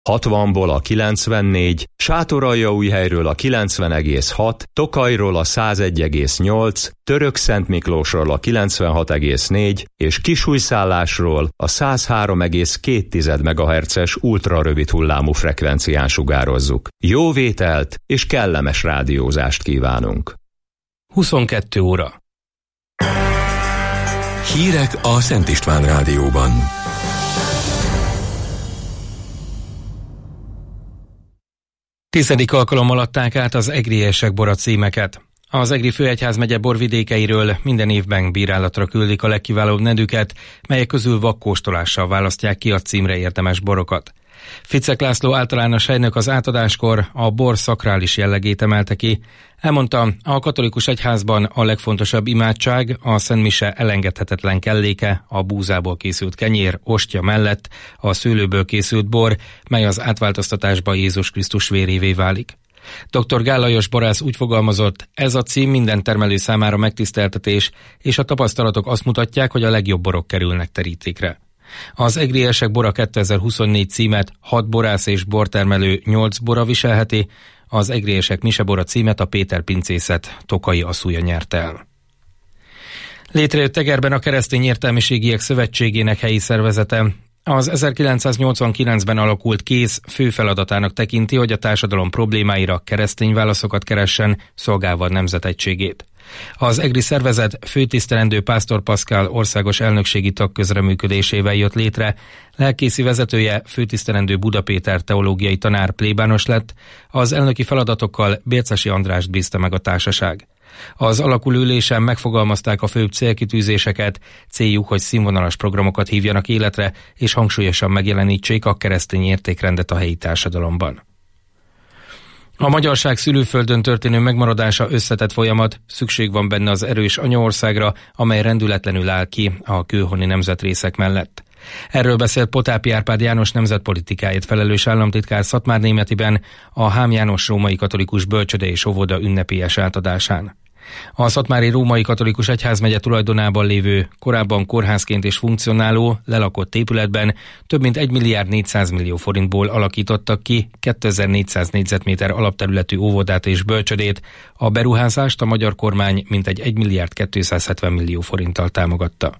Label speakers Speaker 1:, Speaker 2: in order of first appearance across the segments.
Speaker 1: 60-ból a 94, Sátoraljaújhelyről a 90,6, Tokajról a 101,8, Törökszentmiklósról a 96,4 és Kisújszállásról a 103,2 MHz-es ultrarövid hullámú frekvencián sugározzuk. Jó vételt és kellemes rádiózást kívánunk.
Speaker 2: 22 óra.
Speaker 3: Hírek a Szent István Rádióban.
Speaker 2: Tizedik alkalommal adták át az egriesek bora címeket. Az Egri főegyházmegye borvidékeiről minden évben bírálatra küldik a legkiválóbb nedűket, melyek közül vakkóstolással választják ki a címre érdemes borokat. Ficek László általános helynök az átadáskor a bor szakrális jellegét emelte ki. Elmondta, a katolikus egyházban a legfontosabb imádság, a szentmise elengedhetetlen kelléke, a búzából készült kenyér, ostya mellett a szőlőből készült bor, mely az átváltoztatásba Jézus Krisztus vérévé válik. Dr. Gál Lajos borász úgy fogalmazott, ez a cím minden termelő számára megtiszteltetés, és a tapasztalatok azt mutatják, hogy a legjobb borok kerülnek terítékre. Az egriesek bora 2024 címet 6 borász és bortermelő 8 bora viselheti, az egriesek misebora címet a Péter pincészet tokai asszúja nyerte el. Létrejött Egerben a Keresztény Értelmiségiek Szövetségének helyi szervezete. Az 1989-ben alakult kéz fő feladatának tekinti, hogy a társadalom problémáira keresztény válaszokat keressen, szolgálva nemzetegységét. Az egri szervezet főtisztelendő Pásztor Paszkál országos elnökségi tag közreműködésével jött létre, lelkészi vezetője főtisztelendő Buda Péter teológiai tanár plébános lett, az elnöki feladatokkal Bércesi Andrást bízta meg a társaság. Az alakuló ülésen megfogalmazták a főbb célkitűzéseket, céljuk, hogy színvonalas programokat hívjanak életre, és hangsúlyosan megjelenítsék a keresztény értékrendet a helyi társadalomban. A magyarság szülőföldön történő megmaradása összetett folyamat, szükség van benne az erős anyaországra, amely rendületlenül áll ki a kőhoni nemzetrészek mellett. Erről beszélt Potápi Árpád János nemzetpolitikáért felelős államtitkár Szatmárnémetiben a Hám János római katolikus bölcsöde és óvoda ünnepélyes átadásán. A szatmári római katolikus egyházmegye tulajdonában lévő, korábban kórházként is funkcionáló, lelakott épületben több mint 1 milliárd 400 millió forintból alakítottak ki 2400 négyzetméter alapterületű óvodát és bölcsödét, a beruházást a magyar kormány mintegy 1 milliárd 270 millió forinttal támogatta.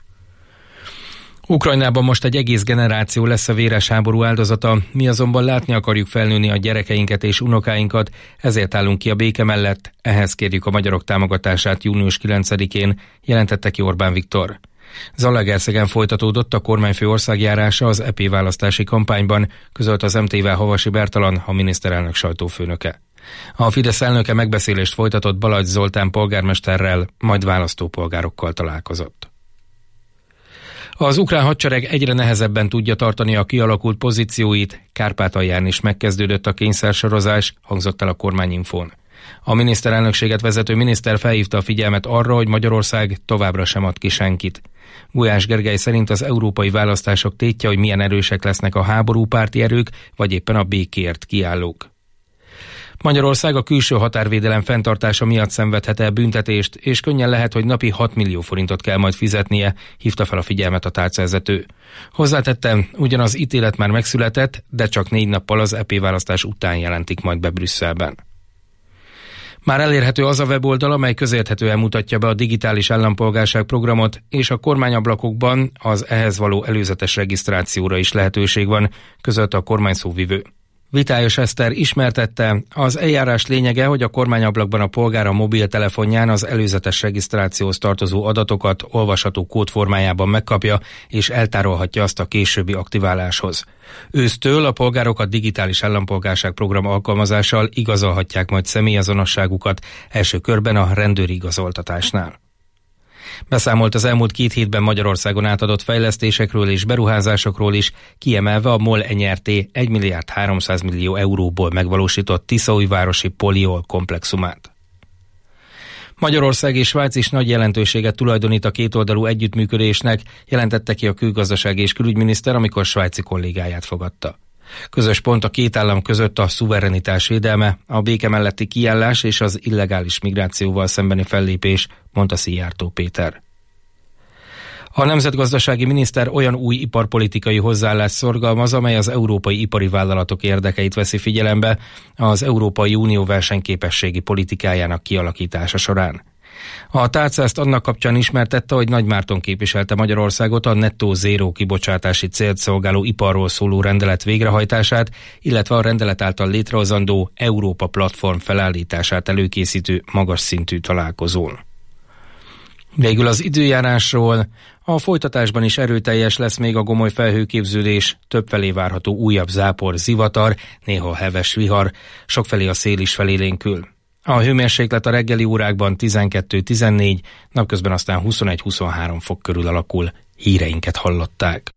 Speaker 2: Ukrajnában most egy egész generáció lesz a véres háború áldozata, mi azonban látni akarjuk felnőni a gyerekeinket és unokáinkat, ezért állunk ki a béke mellett, ehhez kérjük a magyarok támogatását június 9-én, jelentette ki Orbán Viktor. Zalaegerszegen folytatódott a kormányfő országjárása az EP választási kampányban, közölt az MT-vel Havasi Bertalan, a miniszterelnök sajtófőnöke. A Fidesz elnöke megbeszélést folytatott Balagy Zoltán polgármesterrel, majd választópolgárokkal találkozott. Az ukrán hadsereg egyre nehezebben tudja tartani a kialakult pozícióit, Kárpátalján is megkezdődött a kényszersorozás, hangzott el a kormányinfón. A miniszterelnökséget vezető miniszter felhívta a figyelmet arra, hogy Magyarország továbbra sem ad ki senkit. Gulyás Gergely szerint az európai választások tétje, hogy milyen erősek lesznek a háborúpárti erők, vagy éppen a békért kiállók. Magyarország a külső határvédelem fenntartása miatt szenvedhet el büntetést, és könnyen lehet, hogy napi 6 millió forintot kell majd fizetnie, hívta fel a figyelmet a tárcavezető. Hozzátette, ugyanaz ítélet már megszületett, de csak 4 nappal az EP választás után jelentik majd be Brüsszelben. Már elérhető az a weboldal, amely közérthetően mutatja be a digitális állampolgárság programot, és a kormányablakokban az ehhez való előzetes regisztrációra is lehetőség van, közölte a kormányszóvivő. Vitályos Eszter ismertette, az eljárás lényege, hogy a kormányablakban a polgár a mobiltelefonján az előzetes regisztrációhoz tartozó adatokat olvasható kód formájában megkapja, és eltárolhatja azt a későbbi aktiváláshoz. Ősztől a polgárok a digitális állampolgárság program alkalmazással igazolhatják majd személyazonosságukat, első körben a rendőri igazoltatásnál. Beszámolt az elmúlt 2 hétben Magyarországon átadott fejlesztésekről és beruházásokról is, kiemelve a MOL NRT 1 milliárd 300 millió euróból megvalósított Tiszaújvárosi poliol komplexumát. Magyarország és Svájc is nagy jelentőséget tulajdonít a kétoldalú együttműködésnek, jelentette ki a külgazdasági és külügyminiszter, amikor svájci kollégáját fogadta. Közös pont a két állam között a szuverenitás védelme, a béke melletti kiállás és az illegális migrációval szembeni fellépés, mondta Szijjártó Péter. A nemzetgazdasági miniszter olyan új iparpolitikai hozzáállást szorgalmaz, amely az európai ipari vállalatok érdekeit veszi figyelembe az Európai Unió versenyképességi politikájának kialakítása során. A tárca ezt annak kapcsán ismertette, hogy Nagy Márton képviselte Magyarországot a nettó zéró kibocsátási célt szolgáló iparról szóló rendelet végrehajtását, illetve a rendelet által létrehozandó Európa platform felállítását előkészítő magas szintű találkozón. Végül az időjárásról. A folytatásban is erőteljes lesz még a gomoly felhőképződés, többfelé várható újabb zápor, zivatar, néha heves vihar, sokfelé a szél is felélénkül. A hőmérséklet a reggeli órákban 12-14, napközben aztán 21-23 fok körül alakul. Híreinket hallották.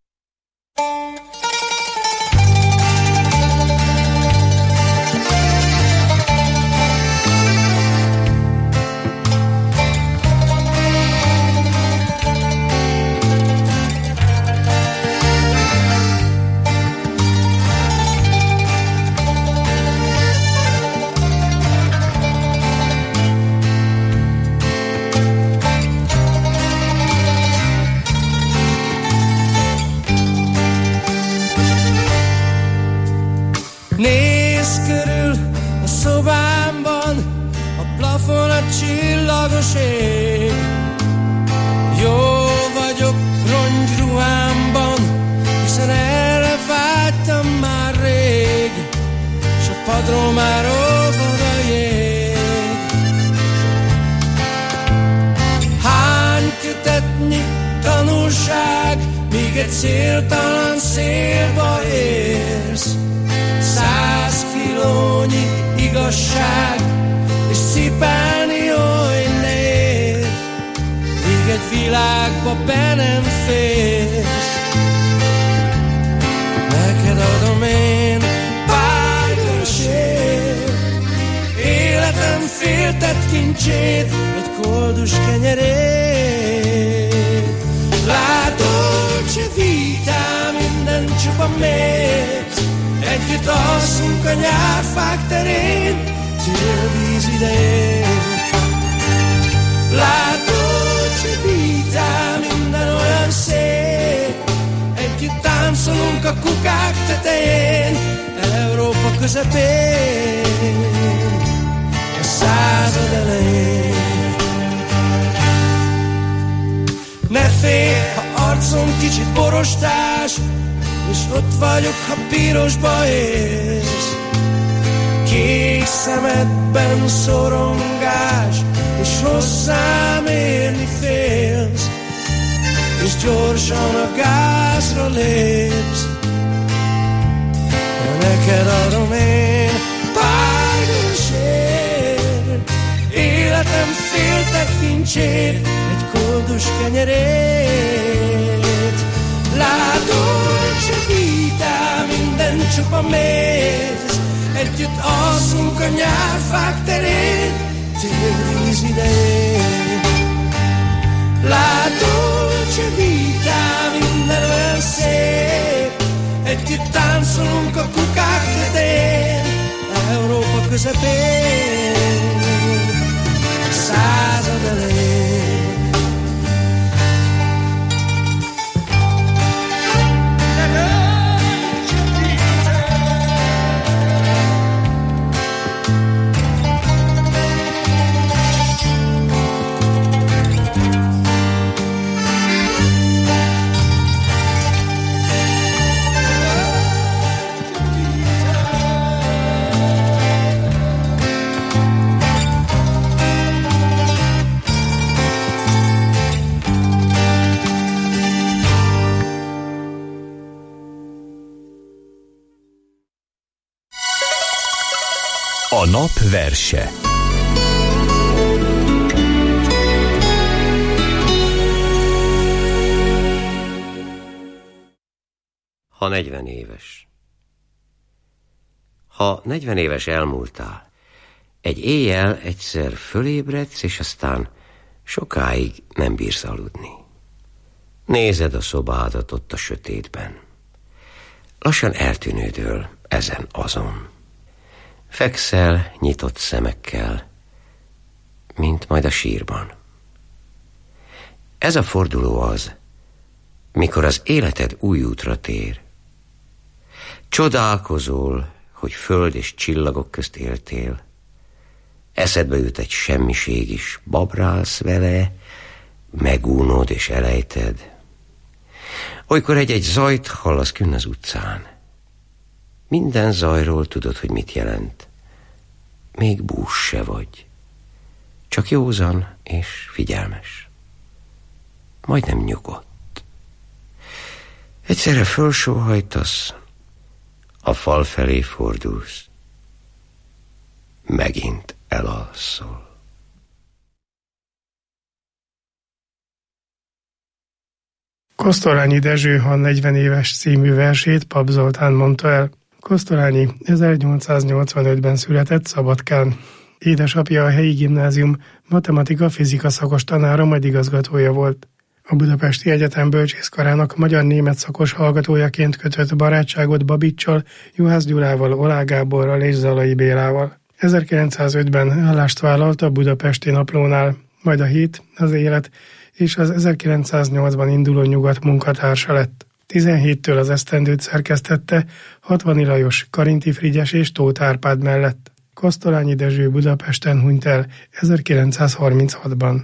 Speaker 4: Nézz körül a szobámban, a plafon a csillagos ég. Jó vagyok rongyruhámban, hiszen erre vágytam már rég, s a padról már olvad a jég. Hány kötetnyi tanulság, míg egy céltalan szélba érsz. 100 kilónyi igazság, és cipelni oly nehéz, míg egy világba be nem férsz. Neked adom én pár görösét, életem féltett kincsét, egy koldus kenyerét. Látod, se vitám, minden csupa mész, együtt alszunk a nyárfák terén, télvíz idején. Látod, se vitám, minden olyan szép, együtt táncolunk a kukák tetején, Európa közepén, a század elején. Ne félj, ha arcom kicsit borostás, és ott vagyok, ha pirosba érsz. Kék szemedben szorongás, és hozzám érni félsz, és gyorsan a gázra lépsz. Neked adom én pár görösét, életem féltett kincsét, egy koldus kenyerét. Látod, se vitál, minden csupa méz, együtt alszunk a nyárfák terén, télvíz idején. Látod, se vitál, minden olyan szép, együtt táncolunk a kukák tetején, Európa közepén, a század elején.
Speaker 3: A nap verse.
Speaker 5: Ha 40 éves. Ha 40 éves elmúltál, egy éjjel egyszer fölébredsz, és aztán sokáig nem bírsz aludni. Nézed a szobádat ott a sötétben. Lassan eltűnődöl ezen-azon. Fekszel nyitott szemekkel, mint majd a sírban. Ez a forduló az, mikor az életed új útra tér. Csodálkozol, hogy föld és csillagok közt éltél. Eszedbe jut egy semmiség is, babrálsz vele, megúnod és elejted. Olykor egy zajt hallasz künn az utcán. Minden zajról tudod, hogy mit jelent. Még bús se vagy. Csak józan és figyelmes. Majdnem nyugodt. Egyszerre fölsóhajtasz, a fal felé fordulsz. Megint elalszol.
Speaker 6: Kosztolányi Dezső, ha 40 éves című versét Pap Zoltán mondta el. Kosztolányi 1885-ben született Szabadkán. Édesapja a helyi gimnázium matematika-fizika szakos tanára, majd igazgatója volt. A Budapesti Egyetem bölcsészkarának magyar-német szakos hallgatójaként kötött barátságot Babicsal, Juhász Gyulával, Oláh Gáborral és Zalai Bélával. 1905-ben állást vállalt a Budapesti Naplónál, majd a Hét, az Élet és az 1908-ban induló Nyugat munkatársa lett. 17-től az Esztendőt szerkesztette, Hatvani Lajos, Karinti Frigyes és Tóth Árpád mellett. Kosztolányi Dezső Budapesten hunyt el 1936-ban.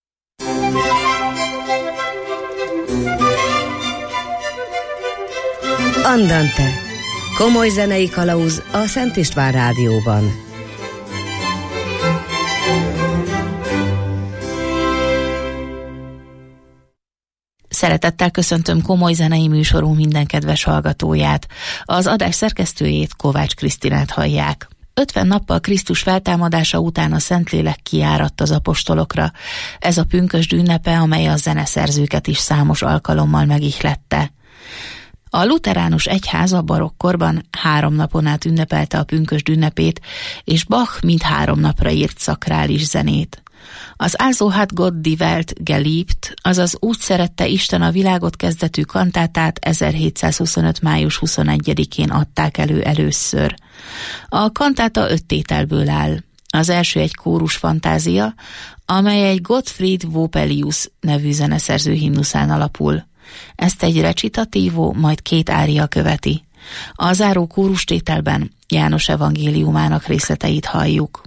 Speaker 7: Andante. Komoly zenei kalauz a Szent István Rádióban.
Speaker 8: Szeretettel köszöntöm komoly zenei műsorú minden kedves hallgatóját. Az adás szerkesztőjét, Kovács Krisztinát hallják. 50 nappal Krisztus feltámadása után a Szentlélek kiáradt az apostolokra. Ez a pünkösd ünnepe, amely a zeneszerzőket is számos alkalommal megihlette. A lutheránus egyház a barokkkorban 3 napon át ünnepelte a pünkösd ünnepét, és Bach mind 3 napra írt szakrális zenét. Az Also hat Gott die Welt geliebt, azaz Úgy szerette Isten a világot kezdetű kantátát 1725. május 21-én adták elő először. A kantáta 5 tételből áll. Az első egy kórus fantázia, amely egy Gottfried Vopelius nevű zeneszerző himnuszán alapul. Ezt egy recitativo, majd 2 ária követi. A záró kórustételben János evangéliumának részleteit halljuk.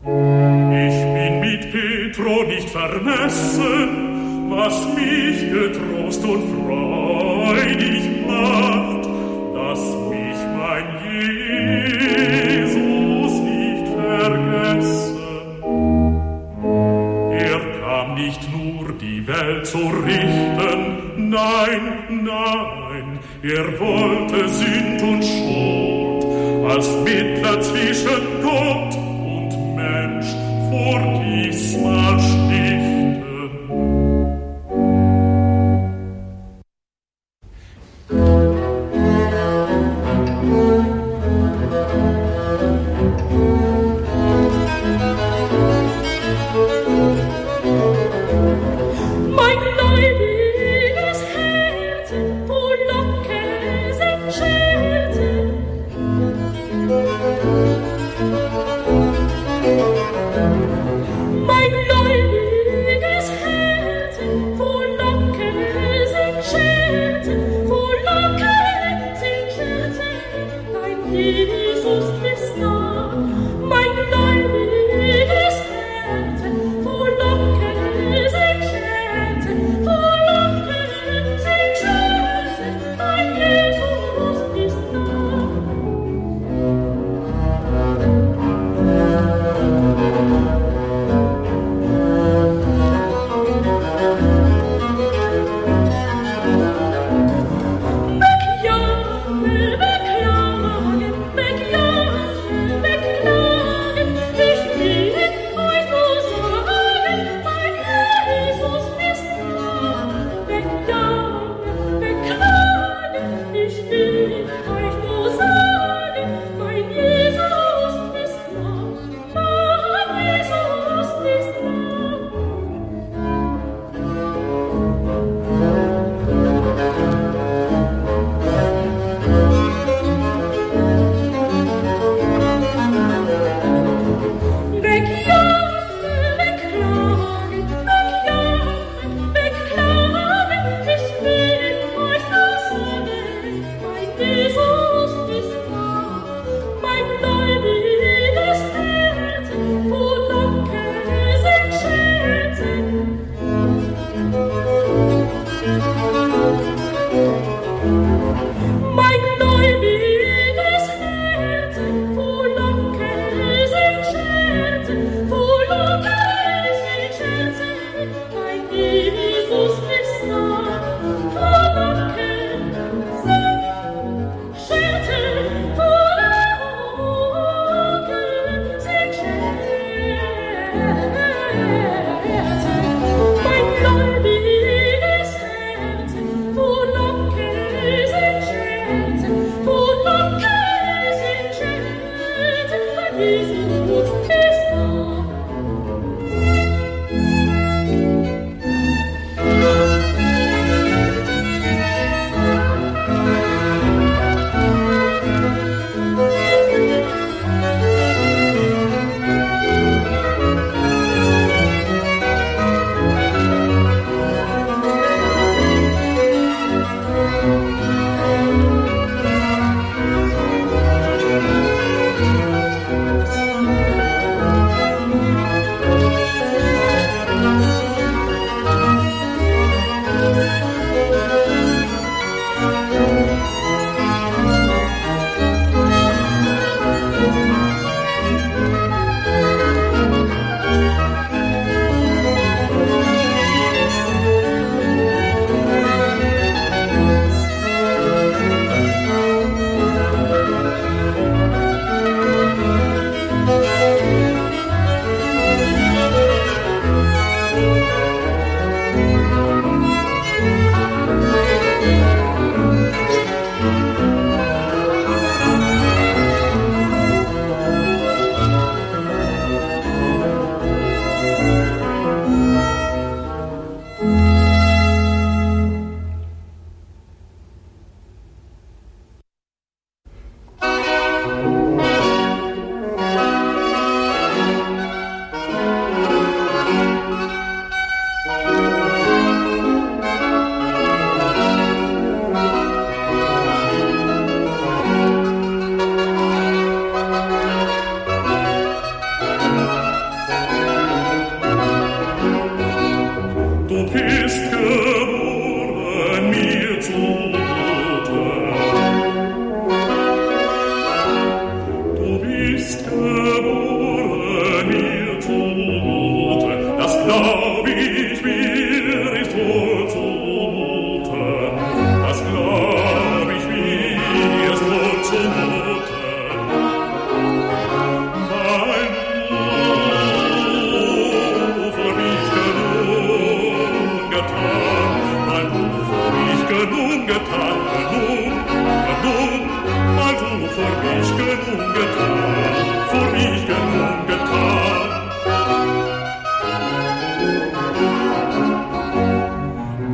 Speaker 9: Ich bin mit Petro nicht vermessen, was mich getrost und freudig macht, dass mich mein Jesus nicht vergessen. Er kam nicht nur die Welt zu richten, nein, nein, er wollte Sünd und Schuld als Mittler zwischen Gott und Mensch vor diesmal schlichten.
Speaker 10: Mein Leib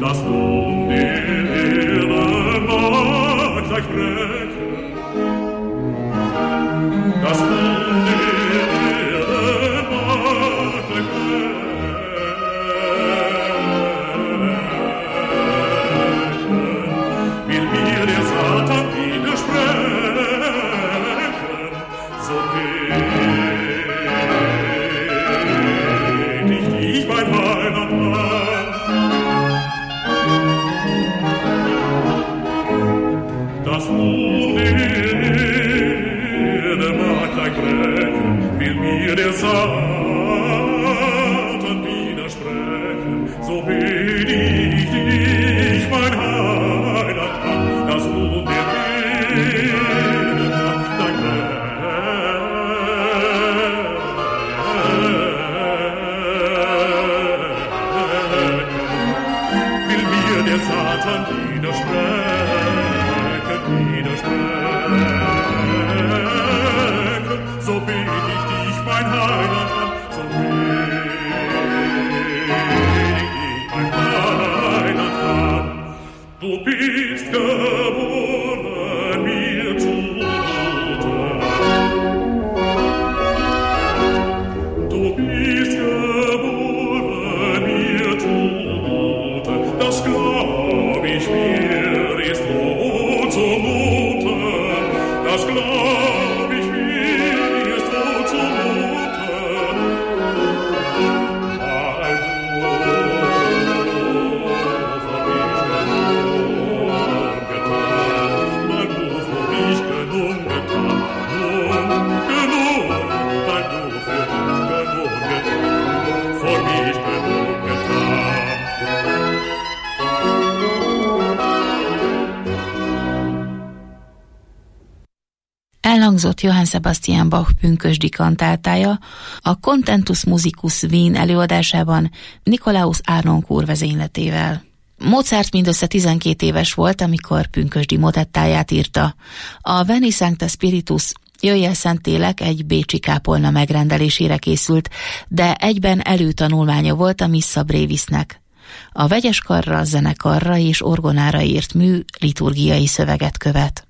Speaker 9: das nun die Erde mag gleich brechen, das nun die Erde mag gleich brechen, will mir der Satan widersprechen, so bet ich mein Heiland an. Das nun die Erde mag gleich brechen, will mir der Satan widersprechen, so bet ich dich, mein Heiland an, dass nun der Erde mag gleich brechen, will mir der Satan widersprechen, so bet ich dich, mein Heiland an, so bet ich dich, mein Heiland an. Du bist geboren, mir zumute. Du bist geboren, mir zumute. Das glaub ich mir, ist wohl zumute. Das glaub ich mir, ist wohl zumute. Weil du für mich genug getan, weil du für mich genug getan, genug, weil du für mich genug getan, für mich genug getan.
Speaker 8: Elhangzott Johann Sebastian Bach pünkösdi kantáltája a Contentus Musicus Wien előadásában Nikolaus Arnoncourt vezényletével. Mozart mindössze 12 éves volt, amikor pünkösdi motettáját írta. A Veni Sancte Spiritus, Jöjj el Szentlélek egy bécsi kápolna megrendelésére készült, de egyben előtanulmánya volt a Missa Brevisnek. A vegyes karra, zenekarra és orgonára írt mű liturgiai szöveget követ.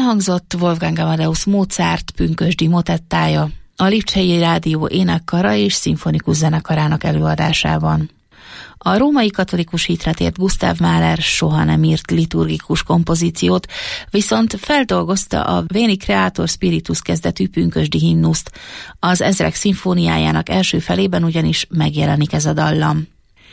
Speaker 8: Elhangzott Wolfgang Amadeus Mozart pünkösdi motettája a Lipcsei Rádió énekkara és szimfonikus zenekarának előadásában. A római katolikus hitre tért Gustav Mahler soha nem írt liturgikus kompozíciót, viszont feldolgozta a Veni Creator Spiritus kezdetű pünkösdi himnuszt. Az Ezrek szimfóniájának első felében ugyanis megjelenik ez a dallam.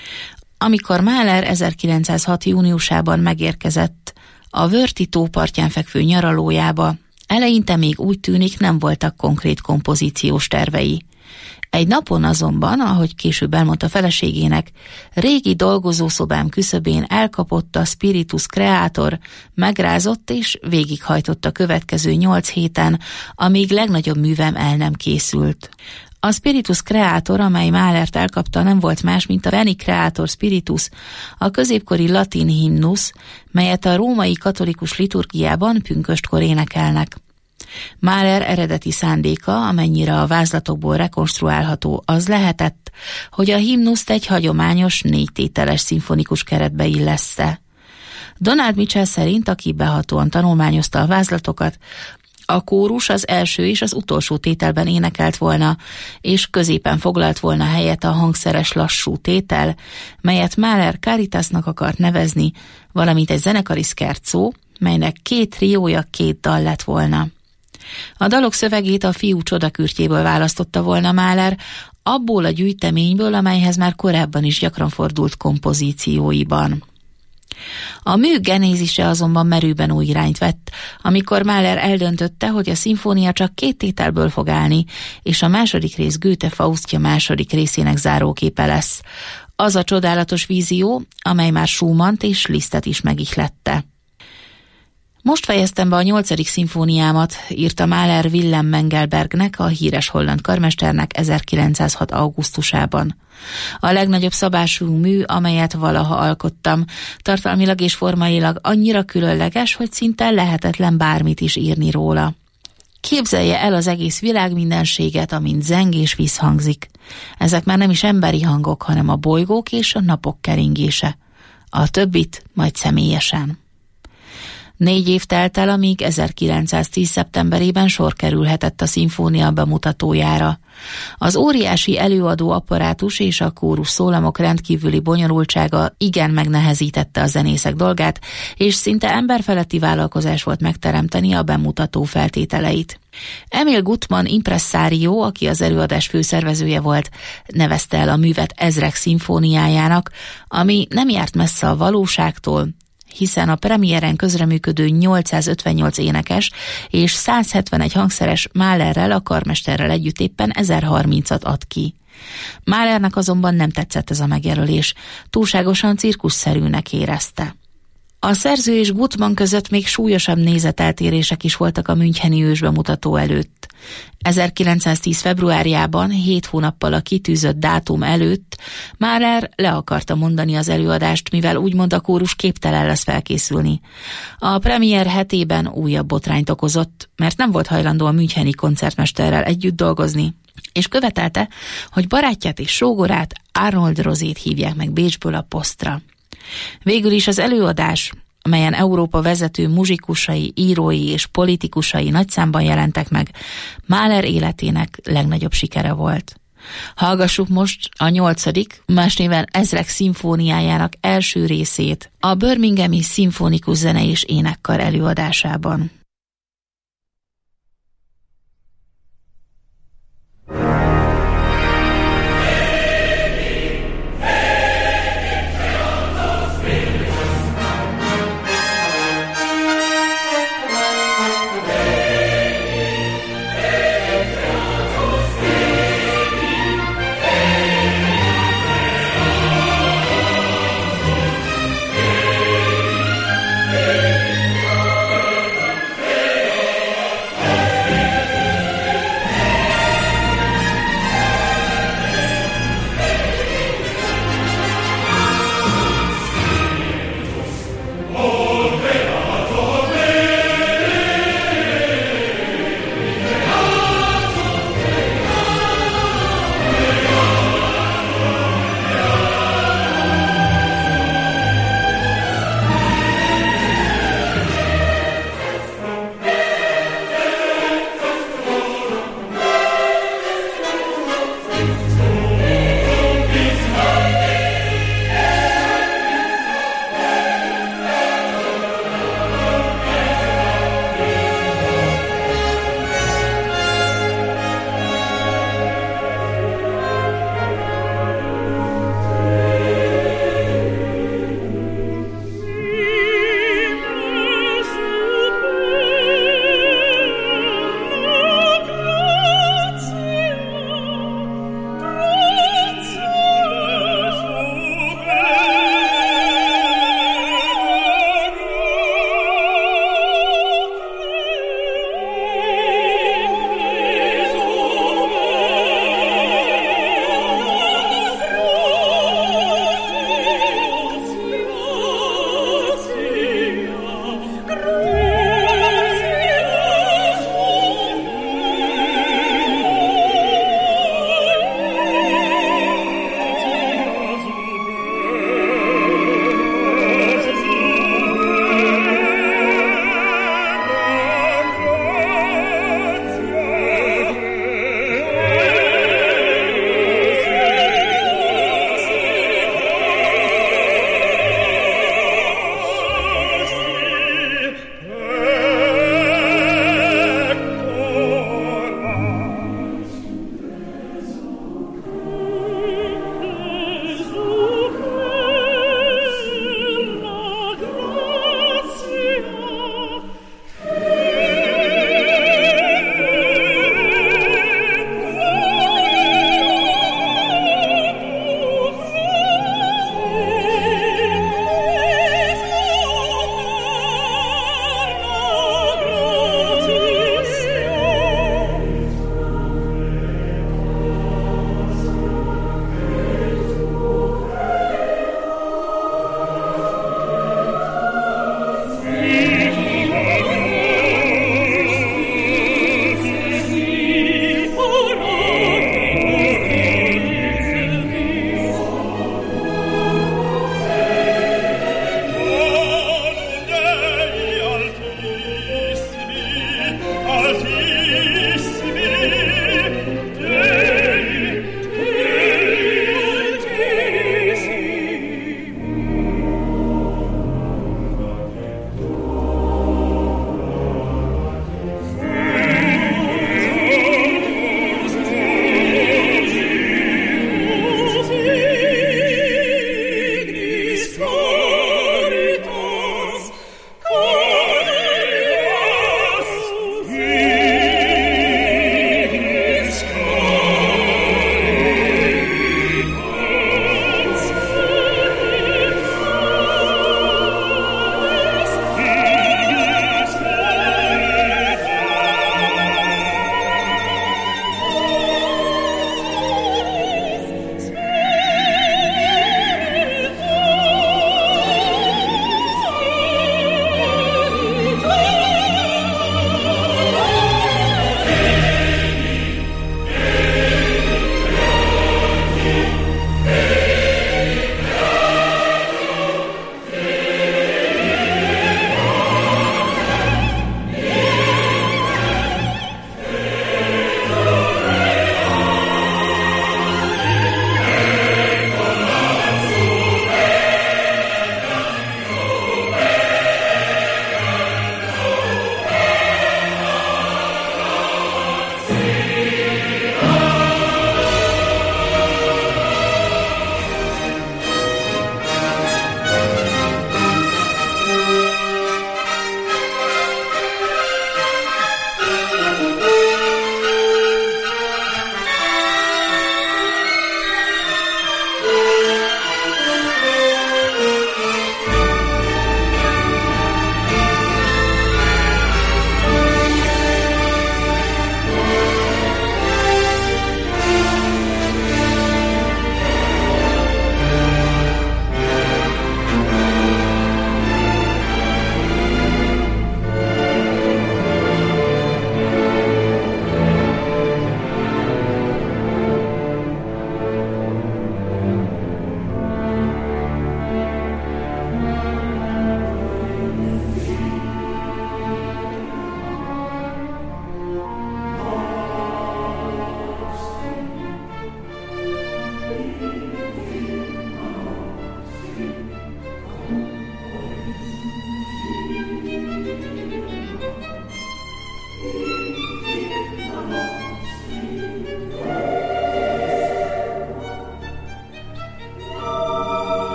Speaker 8: Amikor Mahler 1906. júniusában megérkezett a Wörthi tó partján fekvő nyaralójába, eleinte még úgy tűnik, nem voltak konkrét kompozíciós tervei. Egy napon azonban, ahogy később elmondta feleségének, régi dolgozószobám küszöbén elkapott a Spiritus Creator, megrázott és végighajtott a következő 8 héten, amíg legnagyobb művem el nem készült. A Spiritus Creator, amely Mahlert elkapta, nem volt más, mint a Veni Creator Spiritus, a középkori latin himnusz, melyet a római katolikus liturgiában pünköstkor énekelnek. Mahler eredeti szándéka, amennyire a vázlatokból rekonstruálható, az lehetett, hogy a himnuszt egy hagyományos 4 tételes szimfonikus keretbe illessze. Donald Mitchell szerint, aki behatóan tanulmányozta a vázlatokat, a kórus az első és az utolsó tételben énekelt volna, és középen foglalt volna helyet a hangszeres lassú tétel, melyet Mahler Caritasnak akart nevezni, valamint egy zenekari scherzo, melynek 2 triója 2 dal lett volna. A dalok szövegét a Fiú csodakürtjéből választotta volna Mahler, abból a gyűjteményből, amelyhez már korábban is gyakran fordult kompozícióiban. A mű genézise azonban merőben új irányt vett, amikor Mahler eldöntötte, hogy a szimfónia csak 2 tételből fog állni, és a második rész Goethe Faustja második részének záróképe lesz. Az a csodálatos vízió, amely már Schumannt és Lisztet is megihlette. Most fejeztem be a 8. szimfóniámat, írta Mahler Wilhelm Mengelbergnek, a híres holland karmesternek 1906. augusztusában. A legnagyobb szabású mű, amelyet valaha alkottam, tartalmilag és formailag annyira különleges, hogy szinte lehetetlen bármit is írni róla. Képzelje el az egész világ mindenséget, amint zeng és visszhangzik. Ezek már nem is emberi hangok, hanem a bolygók és a napok keringése. A többit majd személyesen. 4 év telt el, amíg 1910. szeptemberében sor kerülhetett a szimfónia bemutatójára. Az óriási előadó apparátus és a kórus szólamok rendkívüli bonyolultsága igen megnehezítette a zenészek dolgát, és szinte emberfeletti vállalkozás volt megteremteni a bemutató feltételeit. Emil Gutmann impreszárió, aki az előadás főszervezője volt, nevezte el a művet Ezrek szimfóniájának, ami nem járt messze a valóságtól, hiszen a premiéren közreműködő 858 énekes és 171 hangszeres Mahlerrel, a karmesterrel együtt éppen 1030-at ad ki. Mahlernek azonban nem tetszett ez a megjelölés, túlságosan cirkuszszerűnek érezte. A szerző és Gutmann között még súlyosabb nézeteltérések is voltak a müncheni ősbemutató előtt. 1910. februárjában, 7 hónappal a kitűzött dátum előtt Mahler le akarta mondani az előadást, mivel úgymond a kórus képtelen lesz felkészülni. A premier hetében újabb botrányt okozott, mert nem volt hajlandó a müncheni koncertmesterrel együtt dolgozni, és követelte, hogy barátját és sógorát, Arnold Rosét hívják meg Bécsből a posztra. Végül is az előadás, amelyen Európa vezető muzsikusai, írói és politikusai nagyszámban jelentek meg, Mahler életének legnagyobb sikere volt. Hallgassuk most a 8., más néven Ezrek szimfóniájának első részét a Birminghami Szimfonikus Zene és Énekkar előadásában.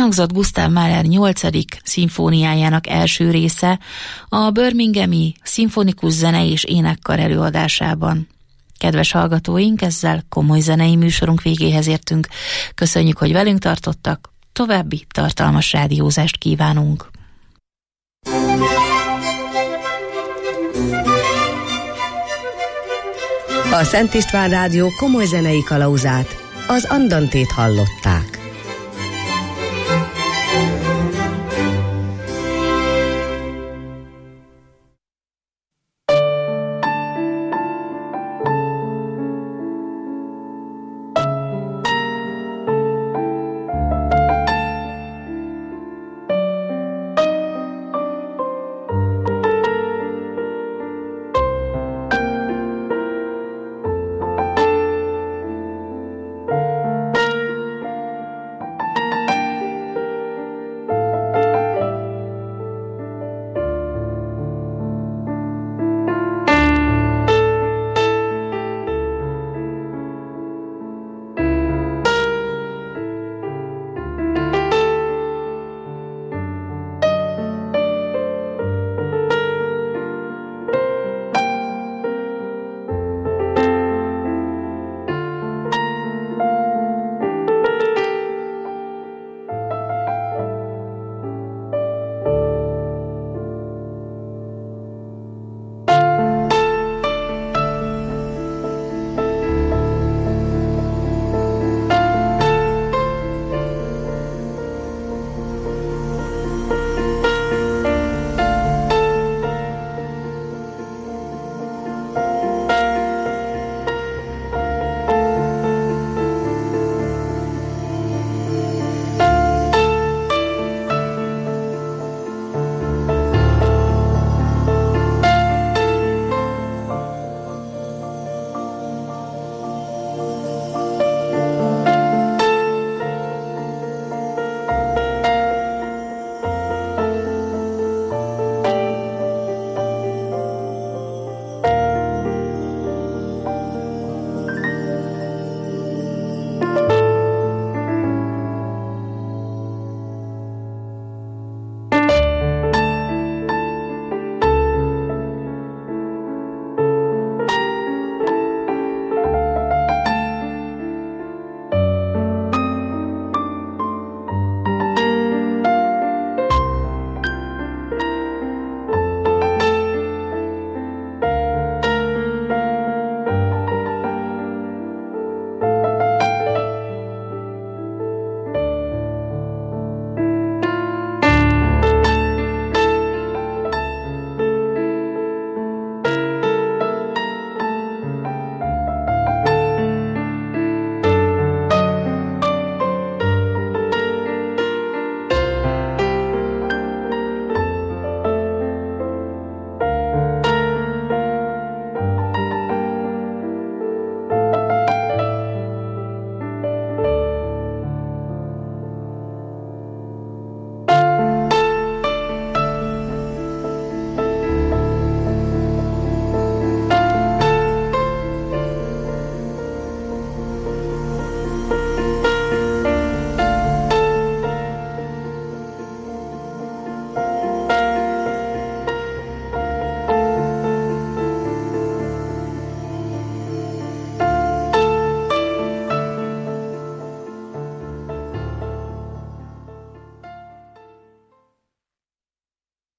Speaker 8: Elhangzott Gustav Mahler 8. szimfóniájának első része a Birminghami Szimfonikus Zene és Énekkar előadásában. Kedves hallgatóink, ezzel komoly zenei műsorunk végéhez értünk. Köszönjük, hogy velünk tartottak, további tartalmas rádiózást kívánunk.
Speaker 7: A Szent István Rádió komoly zenei kalauzát, az Andantét hallották.